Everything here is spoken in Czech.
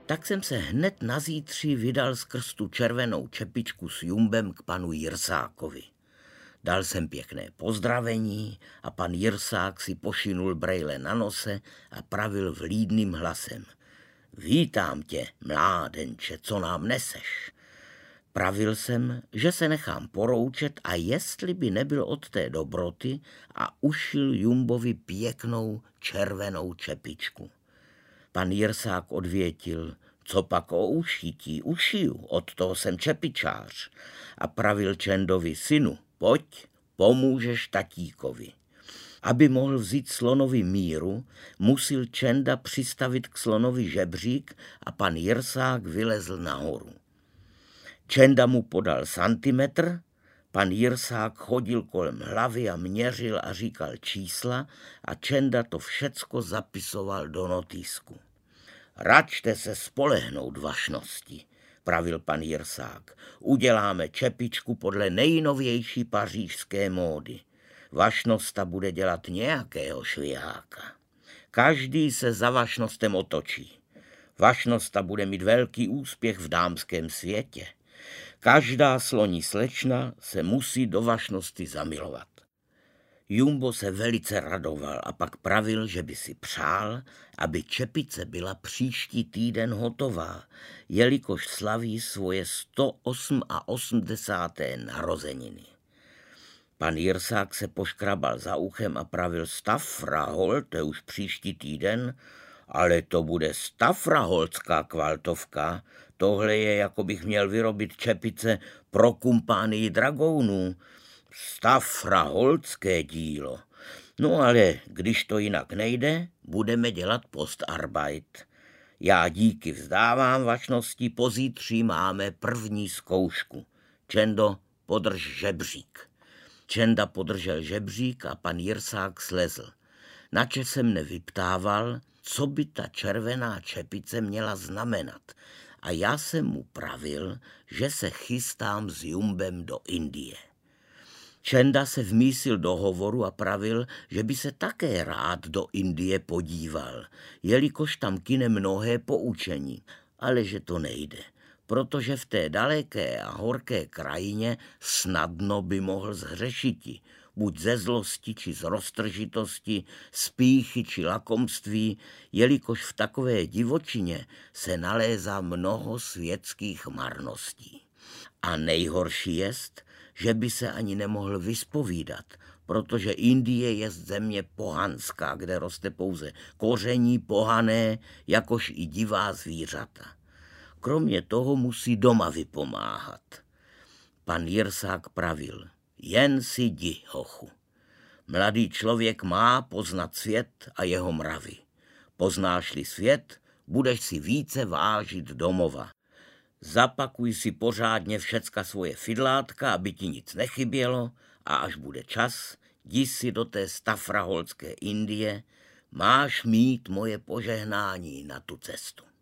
Tak jsem se hned nazítří vydal skrz tu červenou čepičku s Jumbem k panu Jirsákovi. Dal jsem pěkné pozdravení a pan Jirsák si pošinul brejle na nose a pravil vlídným hlasem. Vítám tě, mládenče, co nám neseš? Pravil jsem, že se nechám poroučet a jestli by nebyl od té dobroty a ušil Jumbovi pěknou červenou čepičku. Pan Jirsák odvětil, co pak o ušití, ušiju, od toho jsem čepičář. A pravil Čendovi, synu, pojď, pomůžeš tatíkovi. Aby mohl vzít slonovi míru, musil Čenda přistavit k slonovi žebřík a pan Jirsák vylezl nahoru. Čenda mu podal santimetr, pan Jirsák chodil kolem hlavy a měřil a říkal čísla a Čenda to všecko zapisoval do notýsku. Račte se spolehnout, vašnosti, pravil pan Jirsák. Uděláme čepičku podle nejnovější pařížské módy. Vašnosta bude dělat nějakého šviháka. Každý se za vašnostem otočí. Vašnosta bude mít velký úspěch v dámském světě. Každá sloní slečna se musí do vašnosti zamilovat. Jumbo se velice radoval a pak pravil, že by si přál, aby čepice byla příští týden hotová, jelikož slaví svoje 188. narozeniny. Pan Jirsák se poškrabal za uchem a pravil, stafrahol, to je už příští týden, ale to bude stafraholská kvaltovka, tohle je, jako bych měl vyrobit čepice pro kumpánii dragounů, stafraholské dílo. No ale když to jinak nejde, budeme dělat postarbeit. Já díky vzdávám vašnosti, pozítří máme první zkoušku. Čendo, podrž žebřík. Čenda podržel žebřík a pan Jirsák slezl. Načež se mne vyptával, co by ta červená čepice měla znamenat. A já jsem mu pravil, že se chystám s Jumbem do Indie. Čenda se vmísil do hovoru a pravil, že by se také rád do Indie podíval, jelikož tam kyne mnohé poučení, ale že to nejde, protože v té daleké a horké krajině snadno by mohl zhřešiti, buď ze zlosti, či z roztržitosti, z pýchy, či lakomství, jelikož v takové divočině se nalézá mnoho světských marností. A nejhorší jest, že by se ani nemohl vyspovídat, protože Indie je země pohanská, kde roste pouze koření pohané, jakož i divá zvířata. Kromě toho musí doma vypomáhat. Pan Jirsák pravil, jen si jdi, hochu. Mladý člověk má poznat svět a jeho mravy. Poznáš-li svět, budeš si více vážit domova. Zapakuj si pořádně všecka svoje fidlátka, aby ti nic nechybělo, a až bude čas, jdi si do té stafraholské Indie, máš mít moje požehnání na tu cestu.